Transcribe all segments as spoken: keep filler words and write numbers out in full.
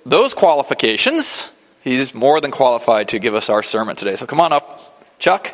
those qualifications, he's more than qualified to give us our sermon today. So come on up, Chuck.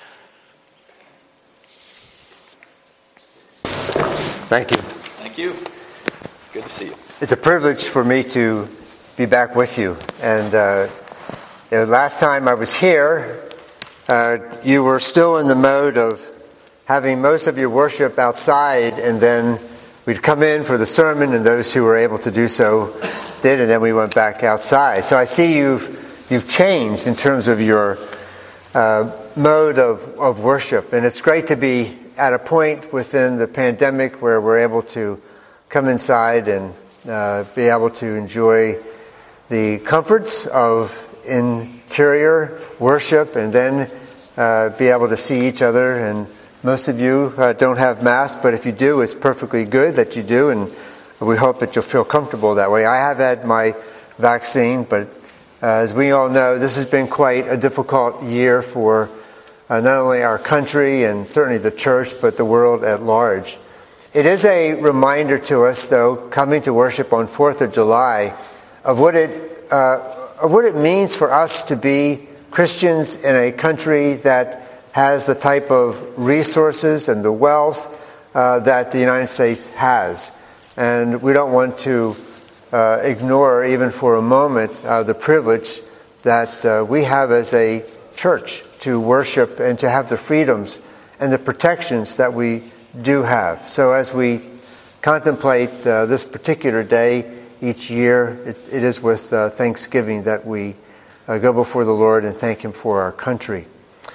Thank you. Thank you. Good to see you. It's a privilege for me to be back with you. And uh, you know, last time I was here, uh, you were still in the mode of having most of your worship outside, and then we'd come in for the sermon, and those who were able to do so did, and then we went back outside. So I see you've you've changed in terms of your uh, mode of, of worship, and it's great to be at a point within the pandemic where we're able to come inside and uh, be able to enjoy the comforts of interior worship, and then uh, be able to see each other. And most of you uh, don't have masks, but if you do, it's perfectly good that you do, and we hope that you'll feel comfortable that way. I have had my vaccine, but uh, as we all know, this has been quite a difficult year for uh, not only our country and certainly the church, but the world at large. It is a reminder to us, though, coming to worship on fourth of July, of what it uh, of what it means for us to be Christians in a country that has the type of resources and the wealth uh, that the United States has. And we don't want to uh, ignore, even for a moment, uh, the privilege that uh, we have as a church to worship and to have the freedoms and the protections that we do have. So as we contemplate uh, this particular day each year, it, it is with uh, thanksgiving that we uh, go before the Lord and thank Him for our country.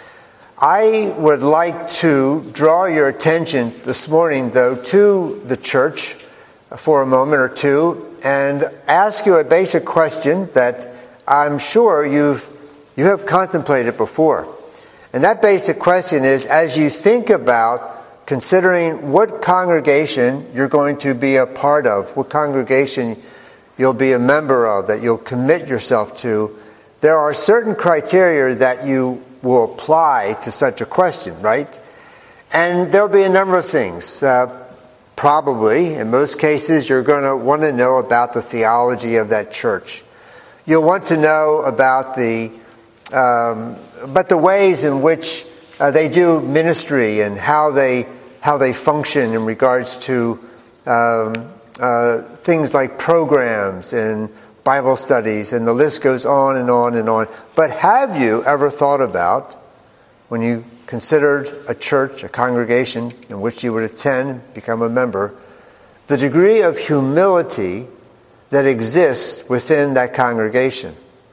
I would like to draw your attention this morning, though, to the church for a moment or two and ask you a basic question that I'm sure you've you have contemplated before. And that basic question is, as you think about considering what congregation you're going to be a part of, what congregation you'll be a member of, that you'll commit yourself to, there are certain criteria that you will apply to such a question, right? And there'll be a number of things. Uh, probably, in most cases, you're going to want to know about the theology of that church. You'll want to know about the um, about the ways in which uh, they do ministry and how they how they function in regards to um, uh, things like programs and Bible studies, and the list goes on and on and on. But have you ever thought about, when you considered a church, a congregation in which you would attend, become a member, the degree of humility that exists within that congregation?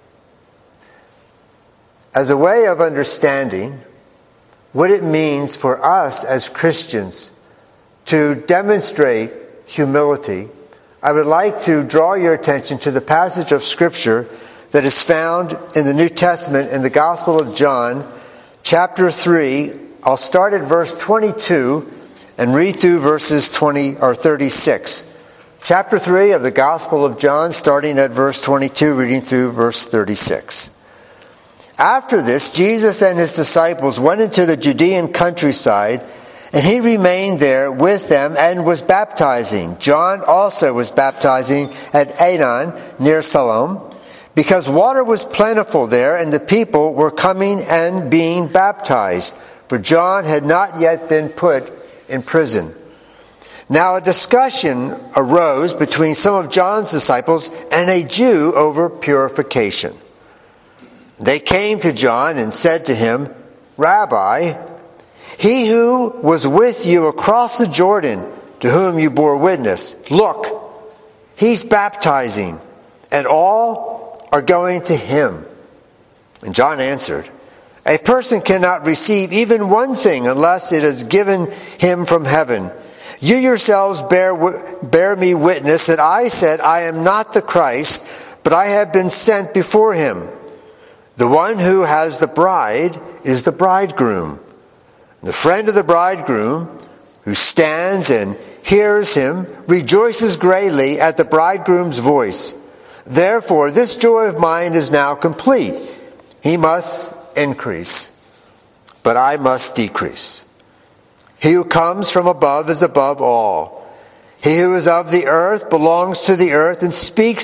As a way of understanding what it means for us as Christians to demonstrate humility, I would like to draw your attention to the passage of Scripture that is found in the New Testament in the Gospel of John, chapter three. I'll start at verse twenty-two and read through verses twenty or thirty-six. Chapter three of the Gospel of John, starting at verse twenty-two, reading through verse thirty-six. After this, Jesus and his disciples went into the Judean countryside, and he remained there with them and was baptizing. John also was baptizing at Aenon near Siloam, because water was plentiful there, and the people were coming and being baptized, for John had not yet been put in prison. Now a discussion arose between some of John's disciples and a Jew over purification. They came to John and said to him, "Rabbi, he who was with you across the Jordan, to whom you bore witness, look, he's baptizing, and all are going to him." And John answered, "A person cannot receive even one thing unless it is given him from heaven. You yourselves bear, bear me witness that I said I am not the Christ, but I have been sent before him. The one who has the bride is the bridegroom. The friend of the bridegroom, who stands and hears him, rejoices greatly at the bridegroom's voice. Therefore, this joy of mine is now complete. He must increase, but I must decrease. He who comes from above is above all. He who is of the earth belongs to the earth and speaks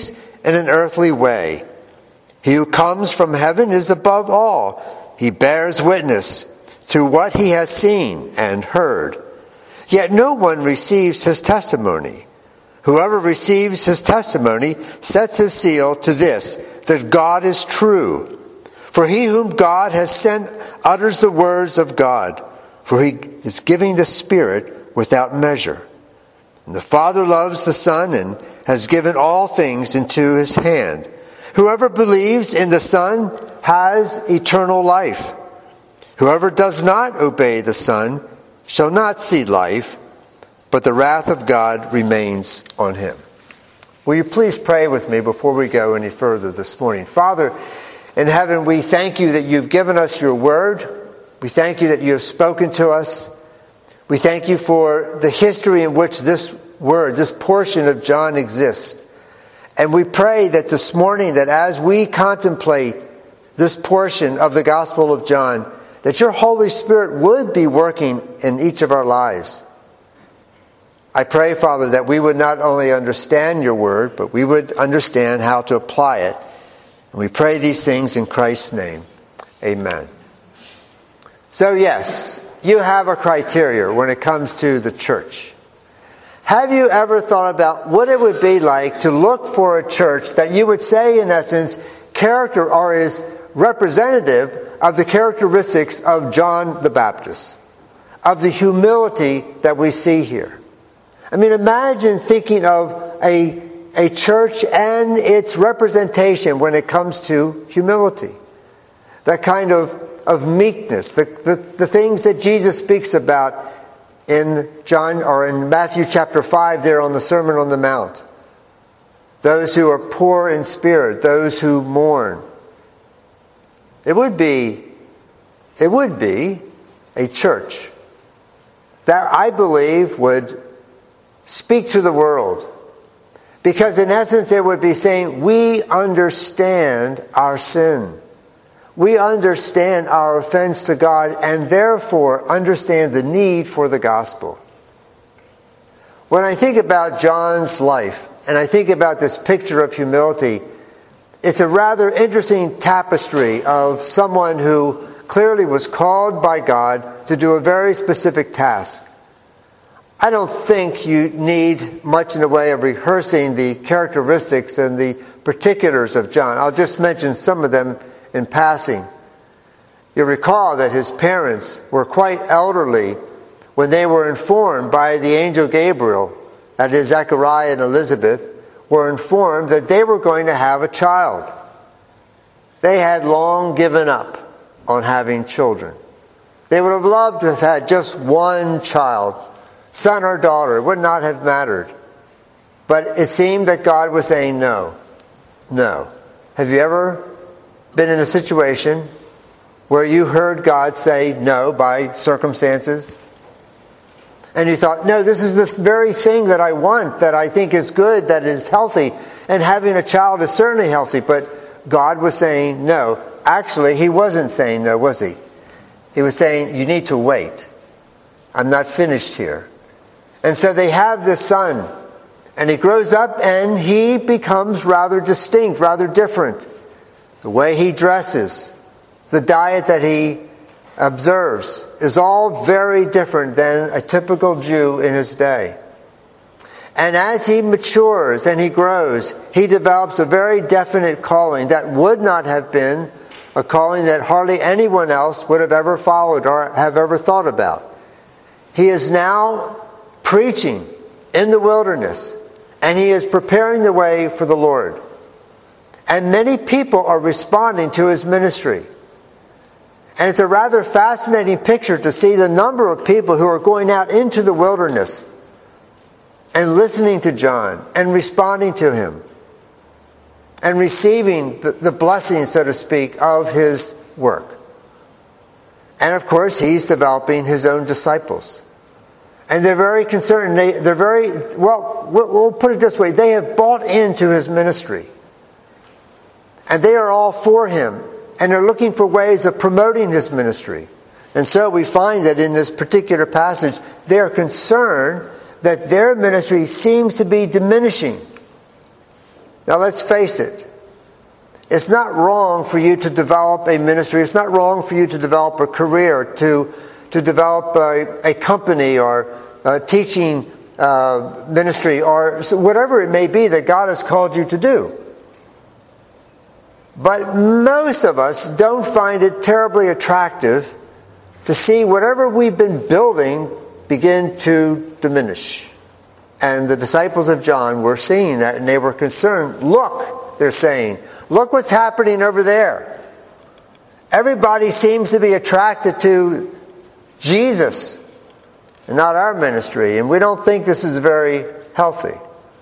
in an earthly way. He who comes from heaven is above all. He bears witness to what he has seen and heard. Yet no one receives his testimony. Whoever receives his testimony sets his seal to this, that God is true. For he whom God has sent utters the words of God, for he is giving the Spirit without measure. And the Father loves the Son and has given all things into his hand. Whoever believes in the Son has eternal life. Whoever does not obey the Son shall not see life, but the wrath of God remains on him. Will you please pray with me before we go any further this morning? Father in heaven, we thank you that you've given us your word. We thank you that you have spoken to us. We thank you for the history in which this word, this portion of John exists. And we pray that this morning, that as we contemplate this portion of the Gospel of John, that your Holy Spirit would be working in each of our lives. I pray, Father, that we would not only understand your word, but we would understand how to apply it. And we pray these things in Christ's name. Amen. So yes, you have a criteria when it comes to the church. Have you ever thought about what it would be like to look for a church that you would say, in essence, character or is representative of the characteristics of John the Baptist, of the humility that we see here? I mean, imagine thinking of a, a church and its representation when it comes to humility. That kind of, of meekness, the, the, the things that Jesus speaks about in John or in Matthew chapter five there on the Sermon on the Mount. Those who are poor in spirit, those who mourn. It would be, it would be a church that I believe would speak to the world. Because in essence it would be saying, we understand our sin. We understand our offense to God and therefore understand the need for the gospel. When I think about John's life and I think about this picture of humility, it's a rather interesting tapestry of someone who clearly was called by God to do a very specific task. I don't think you need much in the way of rehearsing the characteristics and the particulars of John. I'll just mention some of them in passing. You recall that his parents were quite elderly when they were informed by the angel Gabriel, that is, Zechariah and Elizabeth, were informed that they were going to have a child. They had long given up on having children. They would have loved to have had just one child, son or daughter. It would not have mattered. But it seemed that God was saying no. No. Have you ever been in a situation where you heard God say no by circumstances? And you thought, no, this is the very thing that I want, that I think is good, that is healthy. And having a child is certainly healthy. But God was saying no. Actually, he wasn't saying no, was he? He was saying, you need to wait. I'm not finished here. And so they have this son. And he grows up and he becomes rather distinct, rather different. The way he dresses, the diet that he observes is all very different than a typical Jew in his day. And as he matures and he grows, he develops a very definite calling that would not have been a calling that hardly anyone else would have ever followed or have ever thought about. He is now preaching in the wilderness, and he is preparing the way for the Lord. And many people are responding to his ministry. And it's a rather fascinating picture to see the number of people who are going out into the wilderness and listening to John and responding to him and receiving the, the blessing, so to speak, of his work. And of course, he's developing his own disciples. And they're very concerned. They, they're very, well, we'll put it this way. They have bought into his ministry. And they are all for him. And they're looking for ways of promoting his ministry. And so we find that in this particular passage, they're concerned that their ministry seems to be diminishing. Now let's face it. It's not wrong for you to develop a ministry. It's not wrong for you to develop a career, to, to develop a, a company or a teaching uh, ministry or whatever it may be that God has called you to do. But most of us don't find it terribly attractive to see whatever we've been building begin to diminish. And the disciples of John were seeing that, and they were concerned. Look, they're saying, look what's happening over there. Everybody seems to be attracted to Jesus and not our ministry, and we don't think this is very healthy.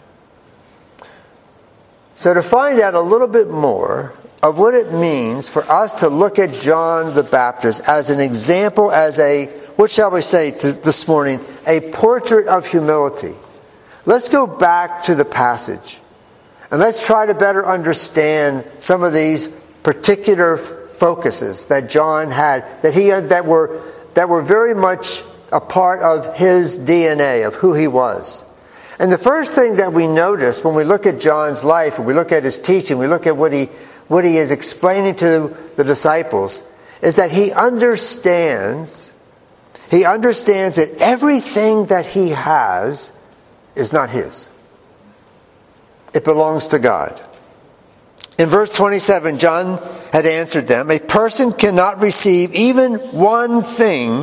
So to find out a little bit more of what it means for us to look at John the Baptist as an example, as a, what shall we say this morning, a portrait of humility. Let's go back to the passage and let's try to better understand some of these particular focuses that John had, that he had, that were that were very much a part of his D N A, of who he was. And the first thing that we notice when we look at John's life, and we look at his teaching, we look at what he what he is explaining to the disciples, is that he understands, he understands that everything that he has is not his. It belongs to God. In verse twenty-seven, John had answered them, a person cannot receive even one thing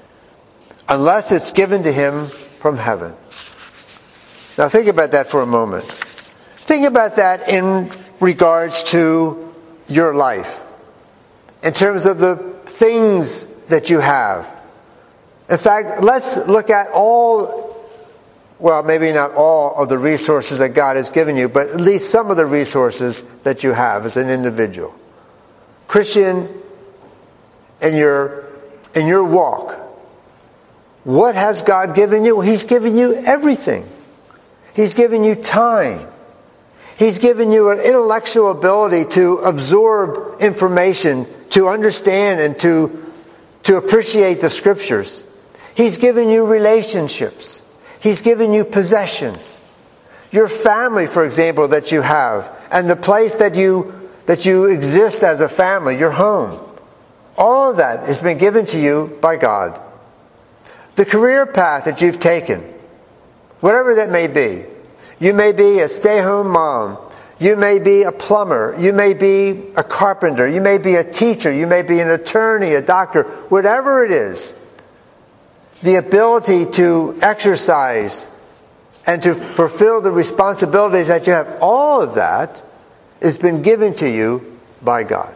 unless it's given to him from heaven. Now think about that for a moment. Think about that in regards to your life, in terms of the things that you have. In fact, let's look at all, well, maybe not all of the resources that God has given you, but at least some of the resources that you have as an individual. Christian, in your, in your walk, what has God given you? He's given you everything. He's given you time. He's given you an intellectual ability to absorb information, to understand and to, to appreciate the Scriptures. He's given you relationships. He's given you possessions. Your family, for example, that you have, and the place that you, that you exist as a family, your home. All of that has been given to you by God. The career path that you've taken, whatever that may be. You may be a stay-home mom. You may be a plumber. You may be a carpenter. You may be a teacher. You may be an attorney, a doctor. Whatever it is, the ability to exercise and to fulfill the responsibilities that you have, all of that has been given to you by God.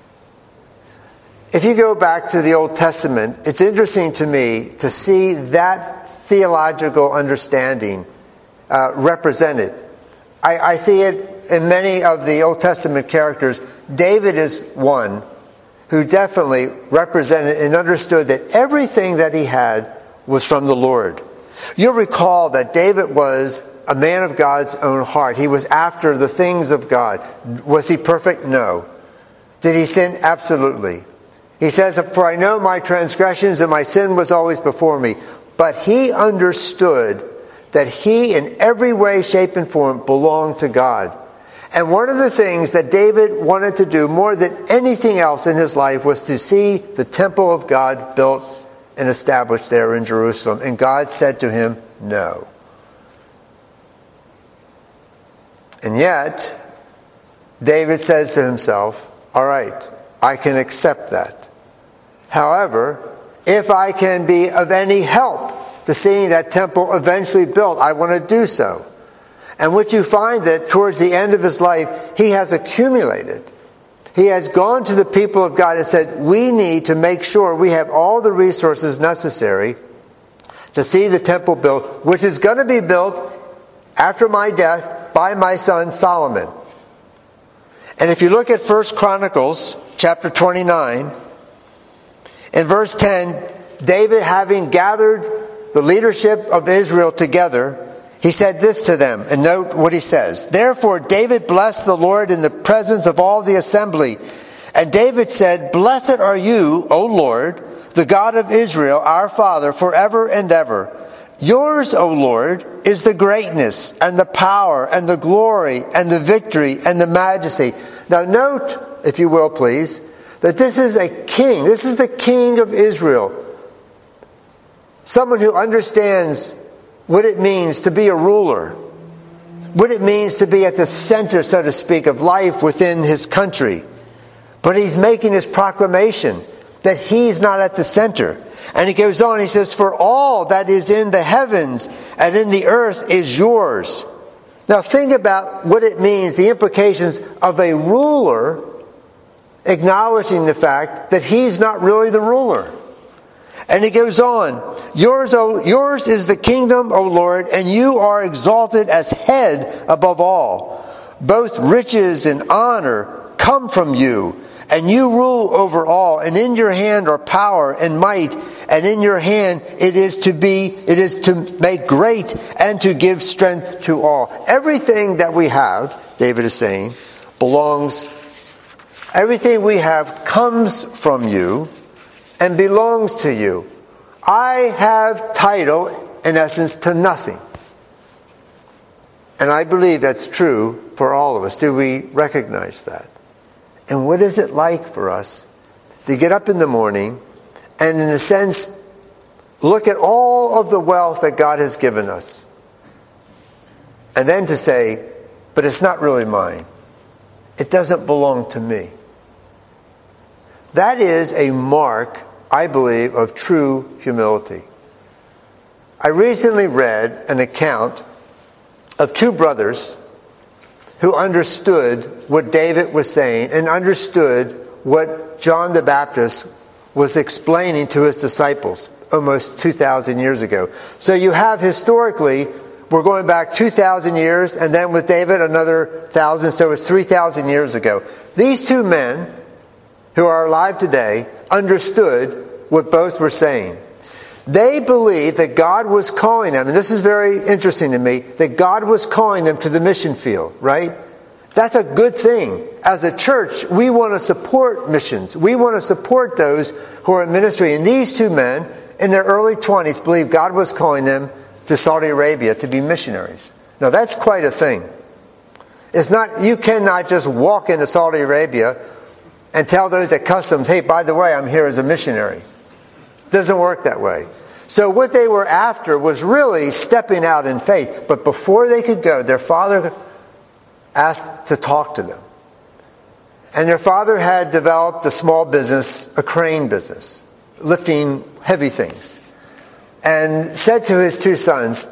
If you go back to the Old Testament, it's interesting to me to see that theological understanding uh, represented. I, I see it in many of the Old Testament characters. David is one who definitely represented and understood that everything that he had was from the Lord. You'll recall that David was a man of God's own heart. He was after the things of God. Was he perfect? No. Did he sin? Absolutely. He says, for I know my transgressions and my sin was always before me. But he understood that he in every way, shape, and form belonged to God. And one of the things that David wanted to do more than anything else in his life was to see the temple of God built and established there in Jerusalem. And God said to him, no. And yet, David says to himself, all right, I can accept that. However, if I can be of any help to seeing that temple eventually built, I want to do so. And what you find that towards the end of his life, he has accumulated. He has gone to the people of God and said, we need to make sure we have all the resources necessary to see the temple built, which is going to be built after my death by my son Solomon. And if you look at First Chronicles chapter twenty-nine, in verse ten, David, having gathered the leadership of Israel together, he said this to them, and note what he says. Therefore David blessed the Lord in the presence of all the assembly. And David said, blessed are you, O Lord, the God of Israel, our Father, forever and ever. Yours, O Lord, is the greatness and the power and the glory and the victory and the majesty. Now note, if you will please, that this is a king. This is the king of Israel. Someone who understands what it means to be a ruler. What it means to be at the center, so to speak, of life within his country. But he's making his proclamation that he's not at the center. And he goes on, he says, for all that is in the heavens and in the earth is yours. Now think about what it means, the implications of a ruler acknowledging the fact that he's not really the ruler. And he goes on, yours, o, yours is the kingdom, O Lord, and you are exalted as head above all. Both riches and honor come from you, and you rule over all, and in your hand are power and might, and in your hand it is to be, it is to make great and to give strength to all. Everything that we have, David is saying, belongs, everything we have comes from you and belongs to you. I have title, in essence, to nothing. And I believe that's true for all of us. Do we recognize that? And what is it like for us to get up in the morning and, in a sense, look at all of the wealth that God has given us, and then to say, but it's not really mine. It doesn't belong to me. That is a mark, I believe, of true humility. I recently read an account of two brothers who understood what David was saying and understood what John the Baptist was explaining to his disciples almost two thousand years ago. So you have historically, we're going back two thousand years, and then with David another one thousand, so it's three thousand years ago. These two men, who are alive today, understood what both were saying. They believed that God was calling them, and this is very interesting to me, that God was calling them to the mission field, right? That's a good thing. As a church, we want to support missions. We want to support those who are in ministry. And these two men, in their early twenties, believed God was calling them to Saudi Arabia to be missionaries. Now, that's quite a thing. It's not, you cannot just walk into Saudi Arabia and tell those at customs, hey, by the way, I'm here as a missionary. It doesn't work that way. So what they were after was really stepping out in faith. But before they could go, their father asked to talk to them. And their father had developed a small business, a crane business, lifting heavy things. And said to his two sons,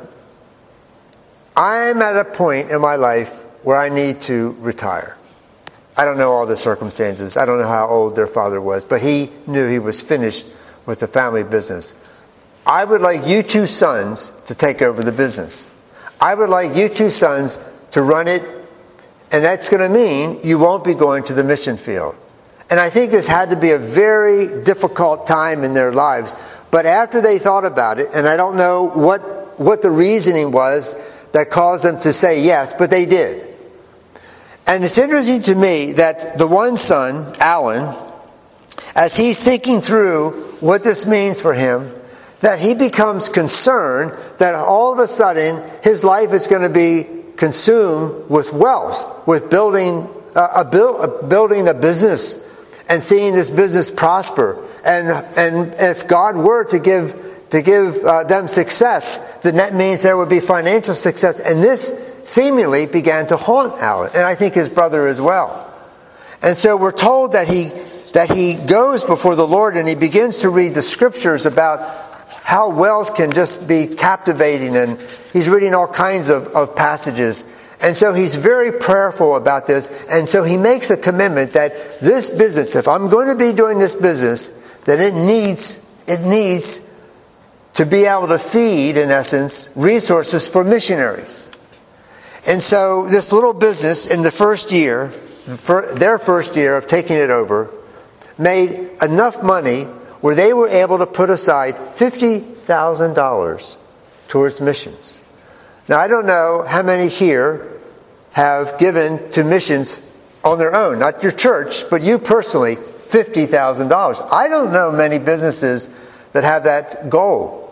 I'm at a point in my life where I need to retire. I don't know all the circumstances. I don't know how old their father was, but he knew he was finished with the family business. I would like you two sons to take over the business. I would like you two sons to run it, and that's going to mean you won't be going to the mission field. And I think this had to be a very difficult time in their lives. But after they thought about it, and I don't know what, what the reasoning was that caused them to say yes, but they did. And it's interesting to me that the one son, Alan, as he's thinking through what this means for him, that he becomes concerned that all of a sudden his life is going to be consumed with wealth, with building a, a, build, a building a business and seeing this business prosper. And and if God were to give to give uh, them success, then that means there would be financial success. And this seemingly began to haunt Alan, and I think his brother as well. And so we're told that he that he goes before the Lord and he begins to read the scriptures about how wealth can just be captivating, and he's reading all kinds of, of passages. And so he's very prayerful about this, and so he makes a commitment that this business, if I'm going to be doing this business, then it needs it needs to be able to feed, in essence, resources for missionaries. And so this little business in the first year, their first year of taking it over, made enough money where they were able to put aside fifty thousand dollars towards missions. Now, I don't know how many here have given to missions on their own, not your church, but you personally, fifty thousand dollars. I don't know many businesses that have that goal.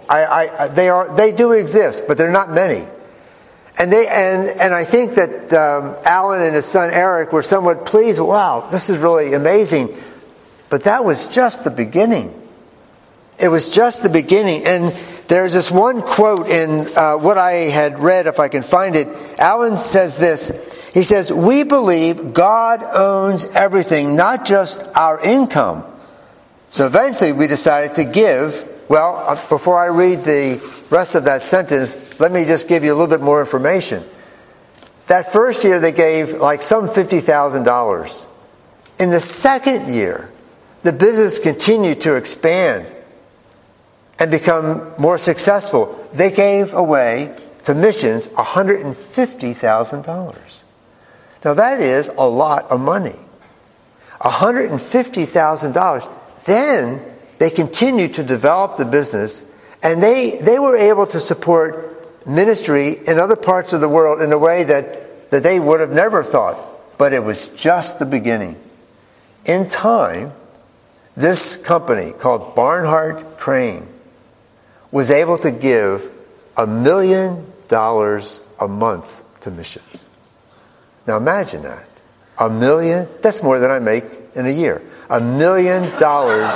I, I, they are, they do exist, but they're not many. And they, and, and I think that um, Alan and his son Eric were somewhat pleased. Wow, this is really amazing. But that was just the beginning. It was just the beginning. And there's this one quote in uh, what I had read, if I can find it. Alan says this. He says, "We believe God owns everything, not just our income. So eventually we decided to give." Well, uh, before I read the rest of that sentence, let me just give you a little bit more information. That first year they gave like some fifty thousand dollars. In the second year, the business continued to expand and become more successful. They gave away to missions one hundred fifty thousand dollars. Now that is a lot of money. one hundred fifty thousand dollars. Then they continued to develop the business, and they, they were able to support ministry in other parts of the world in a way that, that they would have never thought. But it was just the beginning. In time, this company called Barnhart Crane was able to give a million dollars a month to missions. Now imagine that. A million, that's more than I make in a year. A million dollars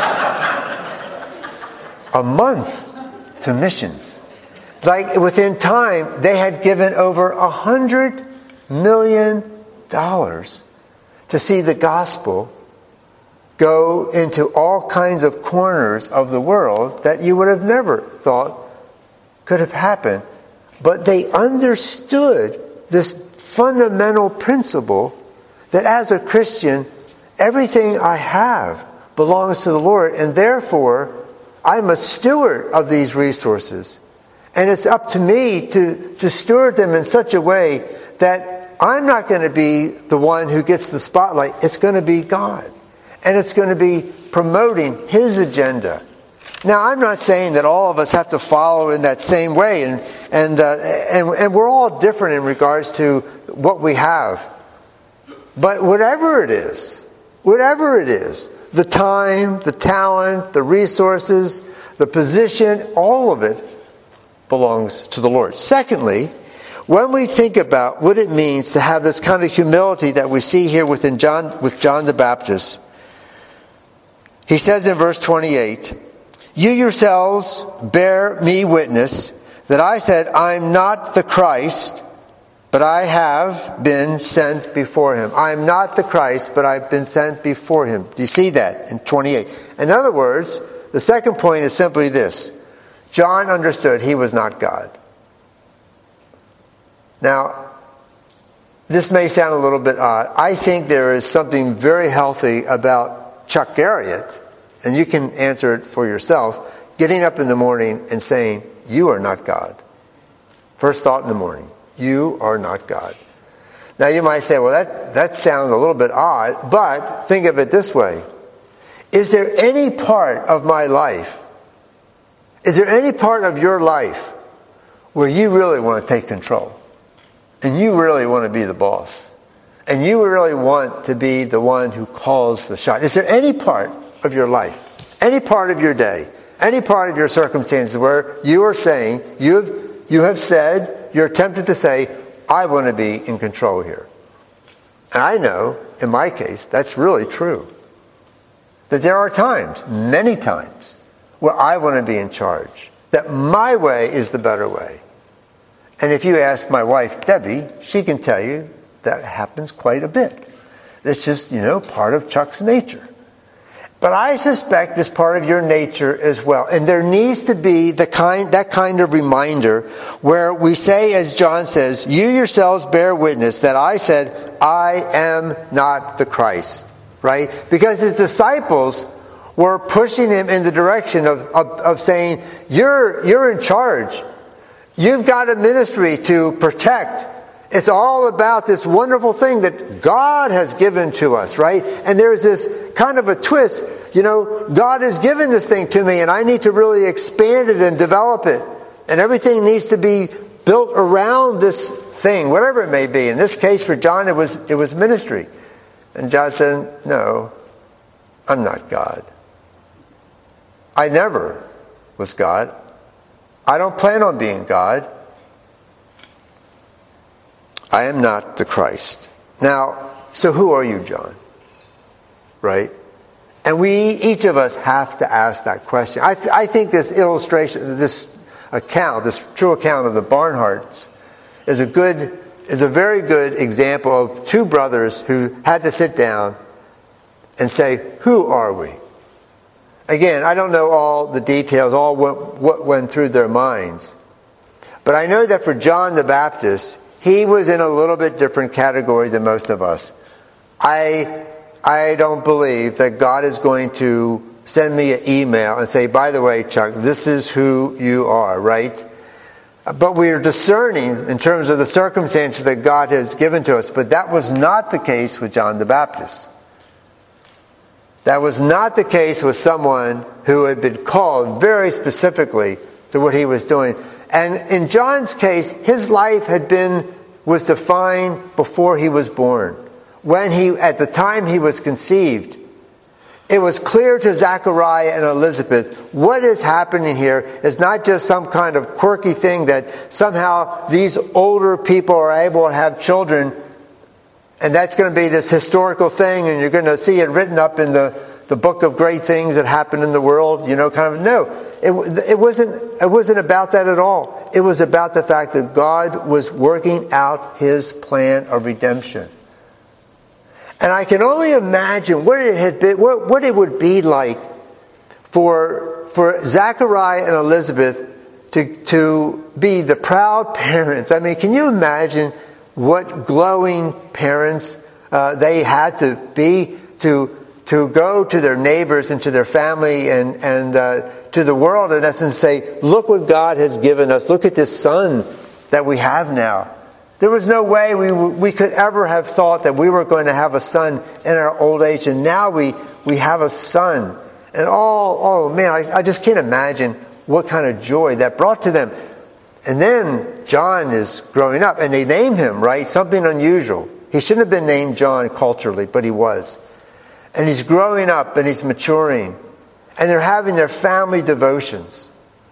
a month to missions. Like within time, they had given over a hundred million dollars to see the gospel go into all kinds of corners of the world that you would have never thought could have happened. But they understood this fundamental principle that as a Christian, everything I have belongs to the Lord, and therefore I'm a steward of these resources. And it's up to me to, to steward them in such a way that I'm not going to be the one who gets the spotlight. It's going to be God. And it's going to be promoting His agenda. Now, I'm not saying that all of us have to follow in that same way. And, and, uh, and, and we're all different in regards to what we have. But whatever it is, whatever it is, the time, the talent, the resources, the position, all of it belongs to the Lord. Secondly, when we think about what it means to have this kind of humility that we see here within John, with John the Baptist, he says in verse twenty-eight, "You yourselves bear me witness that I said, I'm not the Christ, but I have been sent before him." I am not the Christ, but I've been sent before him. Do you see that in twenty-eight? In other words, the second point is simply this. John understood he was not God. Now, this may sound a little bit odd. I think there is something very healthy about Chuck Garriott, and you can answer it for yourself, getting up in the morning and saying, "You are not God." First thought in the morning. You are not God. Now you might say, well, that, that sounds a little bit odd, but think of it this way. Is there any part of my life, is there any part of your life where you really want to take control? And you really want to be the boss? And you really want to be the one who calls the shot? Is there any part of your life, any part of your day, any part of your circumstances where you are saying, you have, you have said, you're tempted to say, I want to be in control here. And I know, in my case, that's really true. That there are times, many times, where I want to be in charge. That my way is the better way. And if you ask my wife, Debbie, she can tell you that happens quite a bit. It's just, you know, part of Chuck's nature. But I suspect it's part of your nature as well. And there needs to be the kind, that kind of reminder where we say, as John says, you yourselves bear witness that I said, I am not the Christ. Right? Because his disciples were pushing him in the direction of, of, of saying, you're, you're in charge. You've got a ministry to protect. It's all about this wonderful thing that God has given to us, right? And there's this kind of a twist. You know, God has given this thing to me and I need to really expand it and develop it. And everything needs to be built around this thing, whatever it may be. In this case for John, it was, it was ministry. And John said, no, I'm not God. I never was God. I don't plan on being God. I am not the Christ. Now, so who are you, John? Right? And we, each of us, have to ask that question. I, th- I think this illustration, this account, this true account of the Barnharts, is a good, is a very good example of two brothers who had to sit down and say, who are we? Again, I don't know all the details, all what, what went through their minds. But I know that for John the Baptist, he was in a little bit different category than most of us. I, I don't believe that God is going to send me an email and say, by the way, Chuck, this is who you are, right? But we are discerning in terms of the circumstances that God has given to us. But that was not the case with John the Baptist. That was not the case with someone who had been called very specifically to what he was doing. And in John's case, his life had been, was defined before he was born. When he, at the time he was conceived, it was clear to Zechariah and Elizabeth, what is happening here is not just some kind of quirky thing that somehow these older people are able to have children, and that's going to be this historical thing, and you're going to see it written up in the, the book of great things that happened in the world, you know, kind of, no. It, it wasn't, it wasn't about that at all. It was about the fact that God was working out his plan of redemption. And I can only imagine what it had been, what, what it would be like for, for Zechariah and Elizabeth to, to be the proud parents. I mean, can you imagine what glowing parents uh, they had to be to to go to their neighbors and to their family and and uh, to the world, in essence, say, look what God has given us. Look at this son that we have now. There was no way we we could ever have thought that we were going to have a son in our old age, and now we we have a son. And oh, oh man, I, I just can't imagine what kind of joy that brought to them. And then John is growing up, and they name him, right? Something unusual. He shouldn't have been named John culturally, but he was. And he's growing up, and he's maturing. And they're having their family devotions.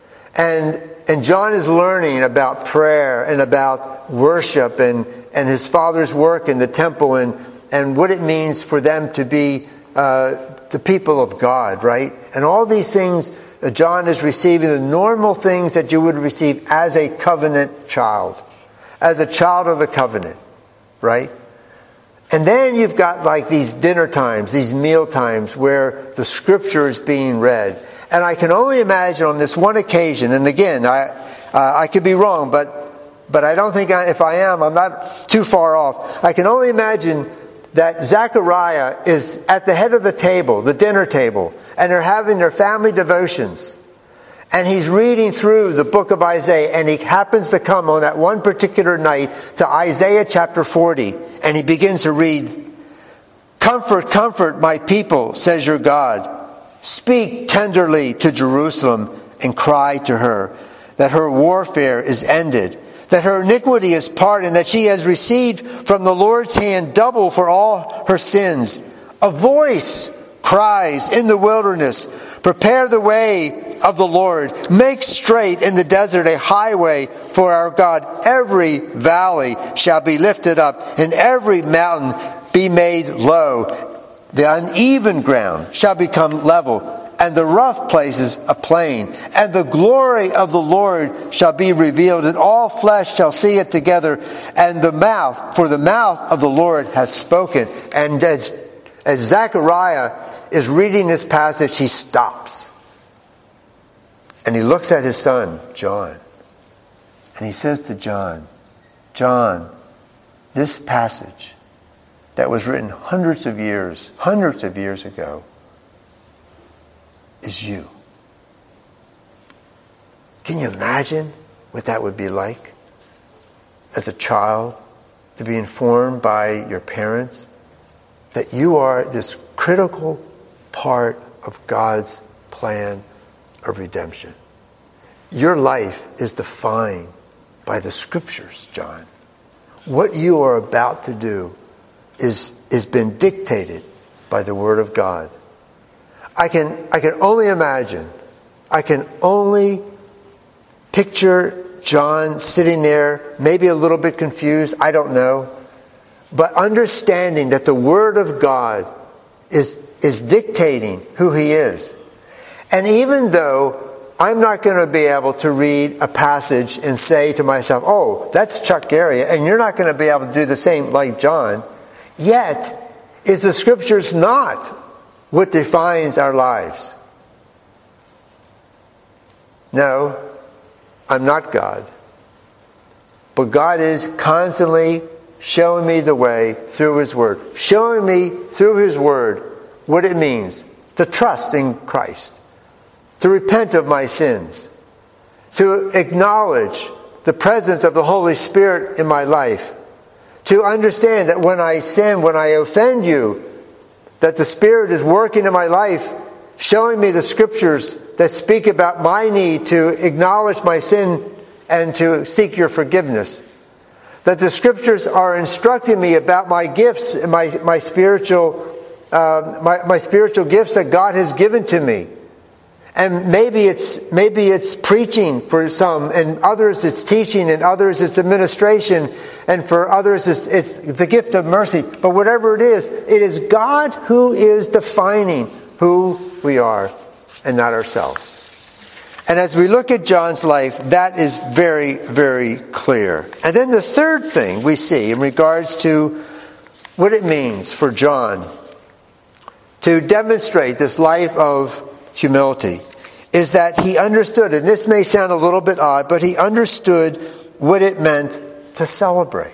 And and John is learning about prayer and about worship and, and his father's work in the temple and, and what it means for them to be uh, the people of God, right? And all these things, uh, John is receiving the normal things that you would receive as a covenant child, as a child of the covenant, right? And then you've got like these dinner times, these meal times where the scripture is being read. And I can only imagine on this one occasion, and again, I uh, I could be wrong, but but I don't think I, if I am, I'm not too far off. I can only imagine that Zechariah is at the head of the table, the dinner table, and they're having their family devotions. And he's reading through the book of Isaiah, and he happens to come on that one particular night to Isaiah chapter forty, and he begins to read, "Comfort, comfort my people, says your God. Speak tenderly to Jerusalem and cry to her that her warfare is ended, that her iniquity is pardoned, that she has received from the Lord's hand double for all her sins. A voice cries in the wilderness, prepare the way of the Lord. Make straight in the desert a highway for our God. Every valley shall be lifted up, and every mountain be made low. The uneven ground shall become level, and the rough places a plain. And the glory of the Lord shall be revealed, and all flesh shall see it together. And the mouth, for the mouth of the Lord has spoken." And as, as Zechariah is reading this passage, he stops. And he looks at his son, John. And he says to John, "John, this passage that was written hundreds of years, hundreds of years ago, is you." Can you imagine what that would be like as a child to be informed by your parents that you are this critical part of God's plan of redemption? Your life is defined by the scriptures, John. What you are about to do is is been dictated by the Word of God. I can I can only imagine, I can only picture John sitting there, maybe a little bit confused, I don't know, but understanding that the Word of God is, is dictating who He is. And even though I'm not going to be able to read a passage and say to myself, oh, that's Chuck Gary, and you're not going to be able to do the same like John, yet is the Scriptures not what defines our lives? No, I'm not God. But God is constantly showing me the way through His Word. Showing me through His Word what it means to trust in Christ. To repent of my sins. To acknowledge the presence of the Holy Spirit in my life. To understand that when I sin, when I offend you, that the Spirit is working in my life, showing me the Scriptures that speak about my need to acknowledge my sin and to seek your forgiveness. That the Scriptures are instructing me about my gifts and my, my spiritual uh, my, my spiritual gifts that God has given to me. And maybe it's maybe it's preaching for some, and others it's teaching, and others it's administration, and for others it's, it's the gift of mercy. But whatever it is, it is God who is defining who we are and not ourselves. And as we look at John's life, that is very, very clear. And then the third thing we see in regards to what it means for John to demonstrate this life of humility is that he understood, and this may sound a little bit odd, but he understood what it meant to celebrate.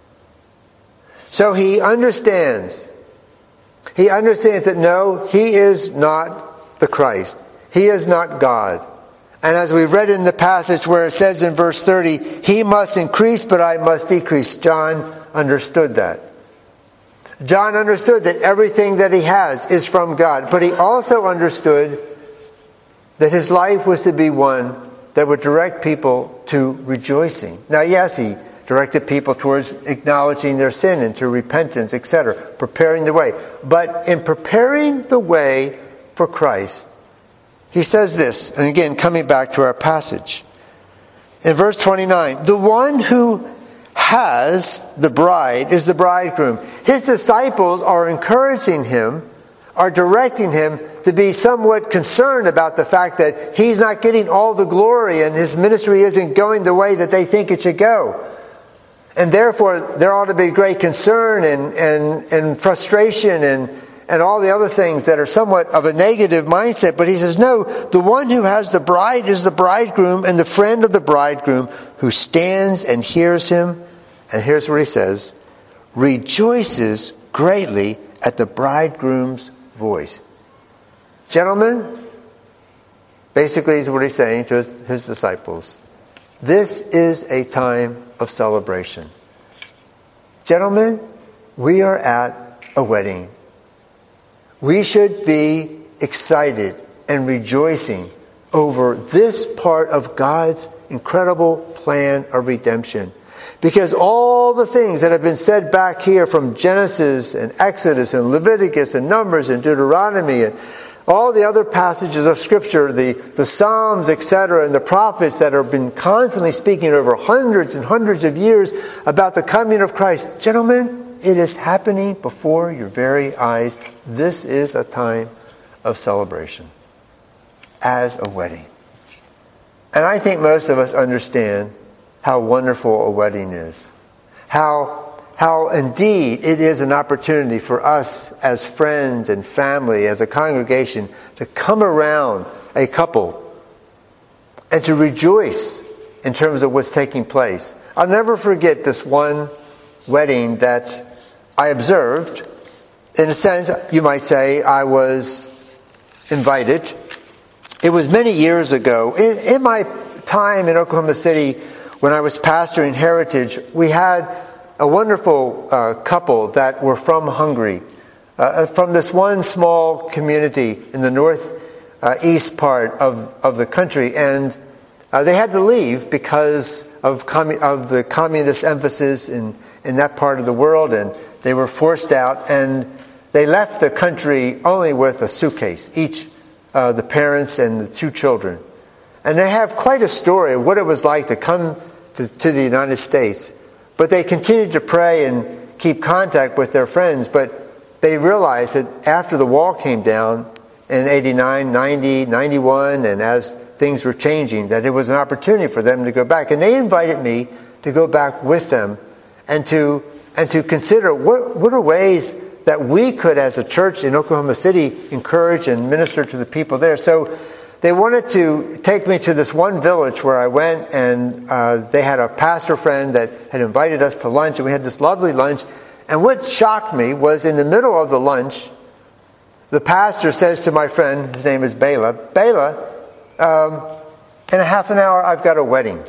So he understands. He understands that no, he is not the Christ. He is not God. And as we read in the passage where it says in verse thirty, he must increase, but I must decrease. John understood that. John understood that everything that he has is from God. But he also understood that his life was to be one that would direct people to rejoicing. Now, yes, he directed people towards acknowledging their sin and to repentance, et cetera, preparing the way. But in preparing the way for Christ, he says this, and again, coming back to our passage. In verse twenty-nine, the one who has the bride is the bridegroom. His disciples are encouraging him, are directing him to be somewhat concerned about the fact that he's not getting all the glory and his ministry isn't going the way that they think it should go. And therefore, there ought to be great concern and, and, and frustration and, and all the other things that are somewhat of a negative mindset. But he says, no, the one who has the bride is the bridegroom, and the friend of the bridegroom who stands and hears him, and here's what he says, rejoices greatly at the bridegroom's voice. Gentlemen, basically is what he's saying to his, his disciples. This is a time of celebration. Gentlemen, we are at a wedding. We should be excited and rejoicing over this part of God's incredible plan of redemption. Because all the things that have been said back here from Genesis and Exodus and Leviticus and Numbers and Deuteronomy and all the other passages of Scripture, the, the Psalms, et cetera, and the prophets that have been constantly speaking over hundreds and hundreds of years about the coming of Christ. Gentlemen, it is happening before your very eyes. This is a time of celebration as a wedding. And I think most of us understand how wonderful a wedding is. How, how indeed it is an opportunity for us as friends and family, as a congregation, to come around a couple and to rejoice in terms of what's taking place. I'll never forget this one wedding that I observed. In a sense, you might say, I was invited. It was many years ago. In, in my time in Oklahoma City, when I was pastoring Heritage, we had a wonderful uh, couple that were from Hungary, uh, from this one small community in the north uh, east part of, of the country. And uh, they had to leave because of, commu- of the communist emphasis in, in that part of the world, and they were forced out, and they left the country only with a suitcase, each, uh, the parents and the two children. And they have quite a story of what it was like to come to, to the United States. But they continued to pray and keep contact with their friends. But they realized that after the wall came down in eighty-nine, ninety, ninety-one, and as things were changing, that it was an opportunity for them to go back. And they invited me to go back with them and to and to consider what, what are ways that we could, as a church in Oklahoma City, encourage and minister to the people there. So they wanted to take me to this one village where I went, and uh, they had a pastor friend that had invited us to lunch, and we had this lovely lunch. And what shocked me was in the middle of the lunch, the pastor says to my friend, his name is Bela, Bela, um, in a half an hour I've got a wedding.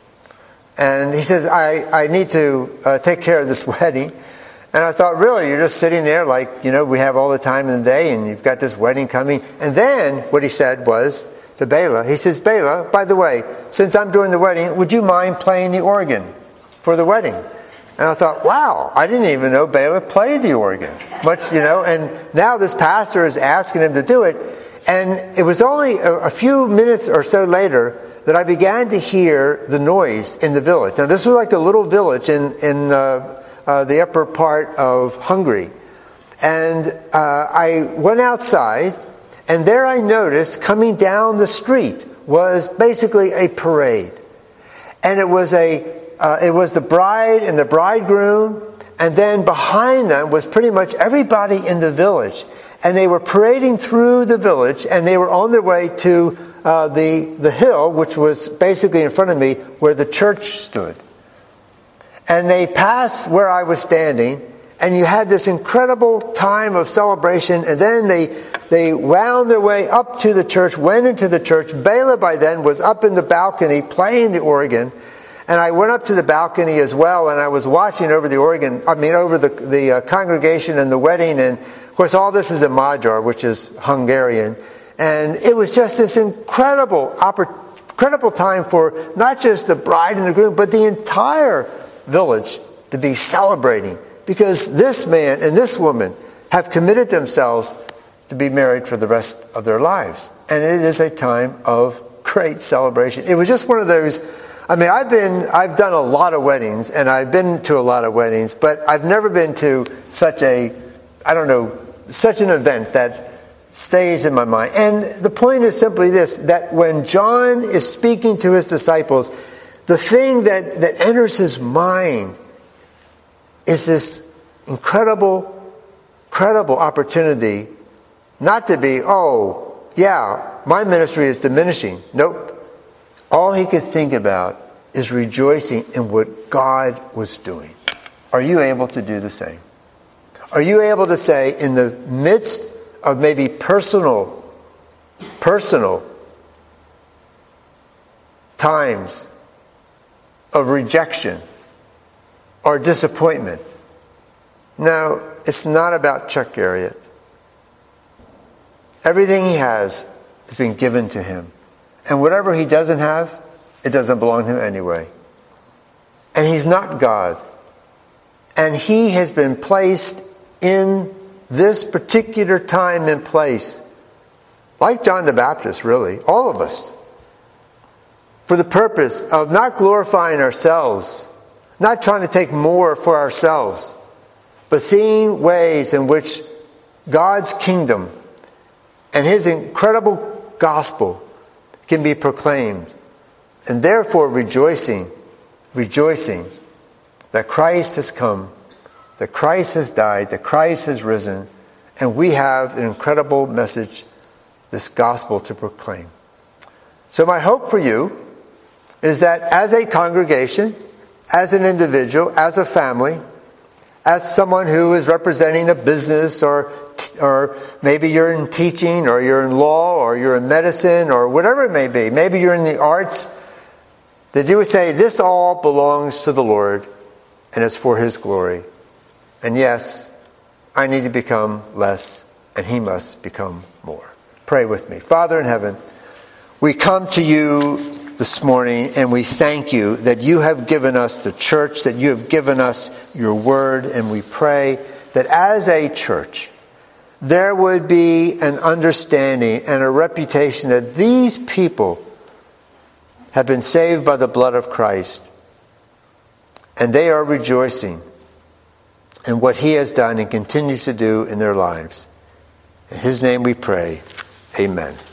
And he says, I, I need to uh, take care of this wedding. And I thought, really, you're just sitting there like, you know, we have all the time in the day and you've got this wedding coming. And then what he said was to Bela, he says, Bela, by the way, since I'm doing the wedding, would you mind playing the organ for the wedding? And I thought, wow, I didn't even know Bela played the organ. Much, you know, and now this pastor is asking him to do it. And it was only a, a few minutes or so later that I began to hear the noise in the village. Now, this was like a little village in, in uh, uh, the upper part of Hungary. And uh, I went outside, and there I noticed coming down the street was basically a parade. And it was a uh, it was the bride and the bridegroom, and then behind them was pretty much everybody in the village. And they were parading through the village, and they were on their way to uh, the the hill, which was basically in front of me, where the church stood. And they passed where I was standing, and you had this incredible time of celebration. And then they they wound their way up to the church, went into the church. Bela by then was up in the balcony playing the organ. And I went up to the balcony as well, and I was watching over the organ, I mean over the, the uh, congregation and the wedding. And of course all this is in Magyar, which is Hungarian. And it was just this incredible, oppor- incredible time for not just the bride and the groom, but the entire village to be celebrating. Because this man and this woman have committed themselves to be married for the rest of their lives. And it is a time of great celebration. It was just one of those, I mean, I've been, I've done a lot of weddings, and I've been to a lot of weddings, but I've never been to such a, I don't know, such an event that stays in my mind. And the point is simply this, that when John is speaking to his disciples, the thing that, that enters his mind is this incredible, incredible opportunity not to be, oh, yeah, my ministry is diminishing. Nope. All he could think about is rejoicing in what God was doing. Are you able to do the same? Are you able to say, in the midst of maybe personal, personal times of rejection or disappointment, no, it's not about Chuck Garriott. Everything he has has been given to him. And whatever he doesn't have, it doesn't belong to him anyway. And he's not God. And he has been placed in this particular time and place, like John the Baptist, really, all of us, for the purpose of not glorifying ourselves, not trying to take more for ourselves, but seeing ways in which God's kingdom and his incredible gospel can be proclaimed, and therefore rejoicing, rejoicing that Christ has come, that Christ has died, that Christ has risen, and we have an incredible message, this gospel to proclaim. So my hope for you is that as a congregation, as an individual, as a family, as someone who is representing a business, or or maybe you're in teaching, or you're in law, or you're in medicine, or whatever it may be. Maybe you're in the arts. That you would say, this all belongs to the Lord, and it's for his glory. And yes, I need to become less, and he must become more. Pray with me. Father in heaven, we come to you this morning, and we thank you that you have given us the church, that you have given us your word, and we pray that as a church, there would be an understanding and a reputation that these people have been saved by the blood of Christ, and they are rejoicing in what he has done and continues to do in their lives. In his name we pray. Amen.